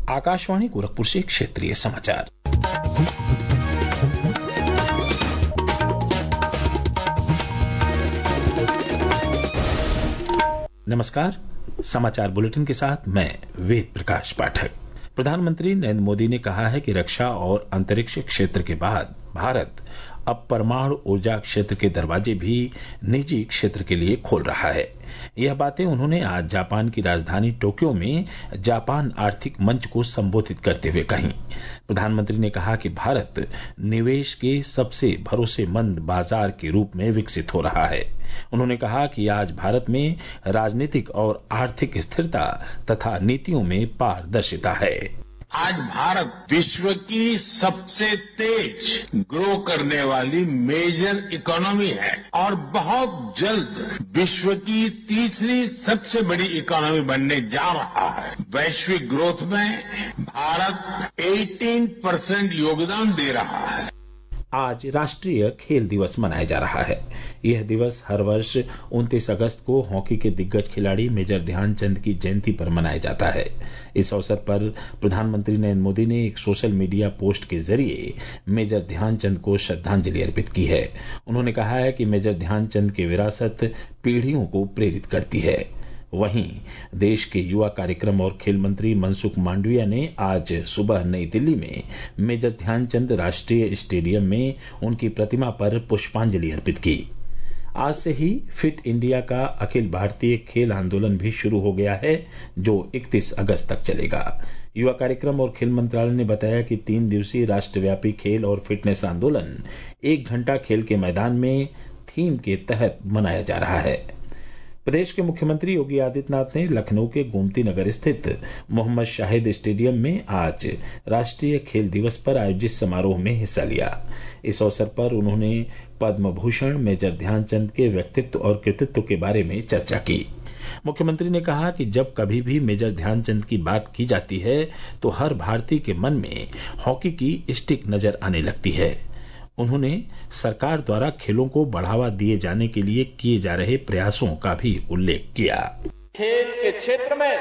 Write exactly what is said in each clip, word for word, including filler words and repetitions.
आकाशवाणी गोरखपुर से क्षेत्रीय समाचार। नमस्कार, समाचार बुलेटिन के साथ मैं वेद प्रकाश पाठक। प्रधानमंत्री नरेंद्र मोदी ने कहा है कि रक्षा और अंतरिक्ष क्षेत्र के बाद भारत अब परमाणु ऊर्जा क्षेत्र के दरवाजे भी निजी क्षेत्र के लिए खोल रहा है। यह बातें उन्होंने आज जापान की राजधानी टोक्यो में जापान आर्थिक मंच को संबोधित करते हुए कही। प्रधानमंत्री ने कहा कि भारत निवेश के सबसे भरोसेमंद बाजार के रूप में विकसित हो रहा है। उन्होंने कहा कि आज भारत में राजनीतिक और आर्थिक स्थिरता तथा नीतियों में पारदर्शिता है। आज भारत विश्व की सबसे तेज ग्रो करने वाली मेजर इकोनॉमी है और बहुत जल्द विश्व की तीसरी सबसे बड़ी इकोनॉमी बनने जा रहा है। वैश्विक ग्रोथ में भारत अठारह परसेंट योगदान दे रहा है। आज राष्ट्रीय खेल दिवस मनाया जा रहा है। यह दिवस हर वर्ष उनतीस अगस्त को हॉकी के दिग्गज खिलाड़ी मेजर ध्यानचंद की जयंती पर मनाया जाता है। इस अवसर पर प्रधानमंत्री नरेंद्र मोदी ने एक सोशल मीडिया पोस्ट के जरिए मेजर ध्यानचंद को श्रद्धांजलि अर्पित की है। उन्होंने कहा है कि मेजर ध्यानचंद की विरासत पीढ़ियों को प्रेरित करती है। वहीं देश के युवा कार्यक्रम और खेल मंत्री मनसुख मांडविया ने आज सुबह नई दिल्ली में मेजर ध्यानचंद राष्ट्रीय स्टेडियम में उनकी प्रतिमा पर पुष्पांजलि अर्पित की। आज से ही फिट इंडिया का अखिल भारतीय खेल आंदोलन भी शुरू हो गया है, जो इकतीस अगस्त तक चलेगा। युवा कार्यक्रम और खेल मंत्रालय ने बताया कि तीन दिवसीय राष्ट्रव्यापी खेल और फिटनेस आंदोलन एक घंटा खेल के मैदान में थीम के तहत मनाया जा रहा है। प्रदेश के मुख्यमंत्री योगी आदित्यनाथ ने लखनऊ के गोमती नगर स्थित मोहम्मद शाहिद स्टेडियम में आज राष्ट्रीय खेल दिवस पर आयोजित समारोह में हिस्सा लिया। इस अवसर पर उन्होंने पद्म भूषण मेजर ध्यानचंद के व्यक्तित्व और कृतित्व के बारे में चर्चा की। मुख्यमंत्री ने कहा कि जब कभी भी मेजर ध्यानचंद की बात की जाती है तो हर भारतीय के मन में हॉकी की स्टिक नजर आने लगती है। उन्होंने सरकार द्वारा खेलों को बढ़ावा दिए जाने के लिए किए जा रहे प्रयासों का भी उल्लेख किया। खेल के क्षेत्र में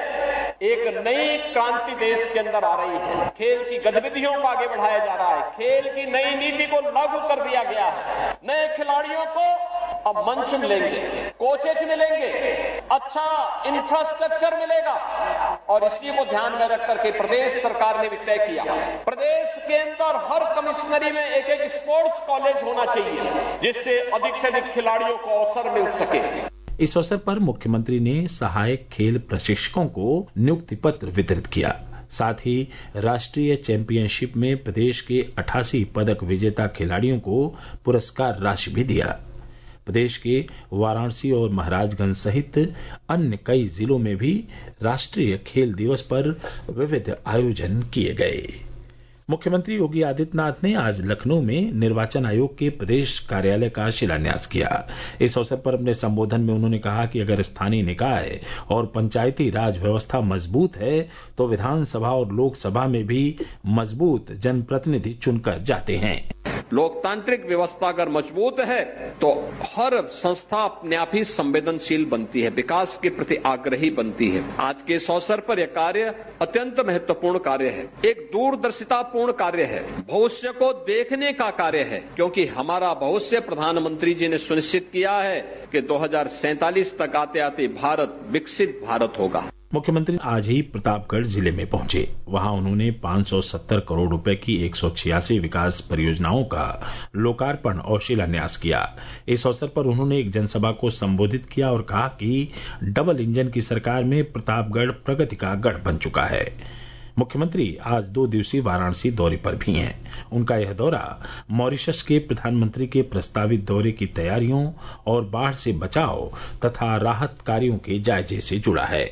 एक नई क्रांति देश के अंदर आ रही है। खेल की गतिविधियों को आगे बढ़ाया जा रहा है। खेल की नई नीति को लागू कर दिया गया है। नए खिलाड़ियों को अब मंच मिलेंगे, कोचेज मिलेंगे, अच्छा इंफ्रास्ट्रक्चर मिलेगा और इसी को ध्यान में रख करके प्रदेश सरकार ने भी तय किया, प्रदेश के अंदर हर कमिश्नरी में एक एक स्पोर्ट्स कॉलेज होना चाहिए, जिससे अधिक से अधिक खिलाड़ियों को अवसर मिल सके। इस अवसर पर मुख्यमंत्री ने सहायक खेल प्रशिक्षकों को नियुक्ति पत्र वितरित किया। साथ ही राष्ट्रीय चैंपियनशिप में प्रदेश के अठासी पदक विजेता खिलाड़ियों को पुरस्कार राशि भी दिया। प्रदेश के वाराणसी और महाराजगंज सहित अन्य कई जिलों में भी राष्ट्रीय खेल दिवस पर विविध आयोजन किए गए। मुख्यमंत्री योगी आदित्यनाथ ने आज लखनऊ में निर्वाचन आयोग के प्रदेश कार्यालय का शिलान्यास किया। इस अवसर पर अपने संबोधन में उन्होंने कहा कि अगर स्थानीय निकाय और पंचायती राज व्यवस्था मजबूत है तो विधानसभा और लोकसभा में भी मजबूत जनप्रतिनिधि चुनकर जाते हैं। लोकतांत्रिक व्यवस्था अगर मजबूत है तो हर संस्था अपने आप ही संवेदनशील बनती है, विकास के प्रति आग्रही बनती है। आज के इस अवसर पर यह कार्य अत्यंत महत्वपूर्ण कार्य है, एक दूरदर्शितापूर्ण कार्य है, भविष्य को देखने का कार्य है, क्योंकि हमारा भविष्य प्रधानमंत्री जी ने सुनिश्चित किया है कि दो हजार सैंतालीस तक आते आते भारत विकसित भारत होगा। मुख्यमंत्री आज ही प्रतापगढ़ जिले में पहुंचे। वहां उन्होंने पांच सौ सत्तर करोड़ रुपए की एक सौ छियासी विकास परियोजनाओं का लोकार्पण और शिलान्यास किया। इस अवसर पर उन्होंने एक जनसभा को संबोधित किया और कहा कि डबल इंजन की सरकार में प्रतापगढ़ प्रगति का गढ़ बन चुका है। मुख्यमंत्री आज दो दिवसीय वाराणसी दौरे पर भी हैं। उनका यह दौरा मॉरिशस के प्रधानमंत्री के प्रस्तावित दौरे की तैयारियों और बाढ़ से बचाव तथा राहत कार्यों के जायजे से जुड़ा है।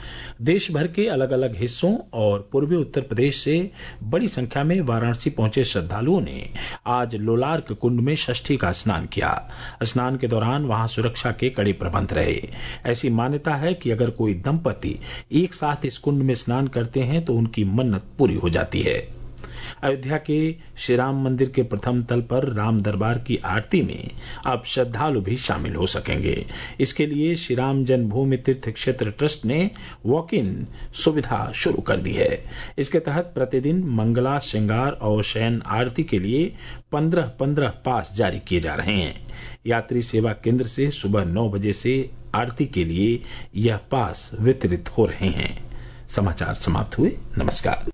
देश भर के अलग अलग हिस्सों और पूर्वी उत्तर प्रदेश से बड़ी संख्या में वाराणसी पहुंचे श्रद्धालुओं ने आज लोलार्क कुंड में षष्ठी का स्नान किया। स्नान के दौरान वहां सुरक्षा के कड़े प्रबंध रहे। ऐसी मान्यता है कि अगर कोई दंपति एक साथ इस कुंड में स्नान करते हैं तो उनकी मन्नत पूरी हो जाती है। अयोध्या के श्री राम मंदिर के प्रथम तल पर राम दरबार की आरती में अब श्रद्धालु भी शामिल हो सकेंगे। इसके लिए श्री राम जन्मभूमि तीर्थ क्षेत्र ट्रस्ट ने वॉक इन सुविधा शुरू कर दी है। इसके तहत प्रतिदिन मंगला, श्रृंगार और शयन आरती के लिए पंद्रह पंद्रह पास जारी किए जा रहे हैं। यात्री सेवा केंद्र से सुबह नौ बजे से आरती के लिए यह पास वितरित हो रहे हैं। समाचार समाप्त हुए। नमस्कार।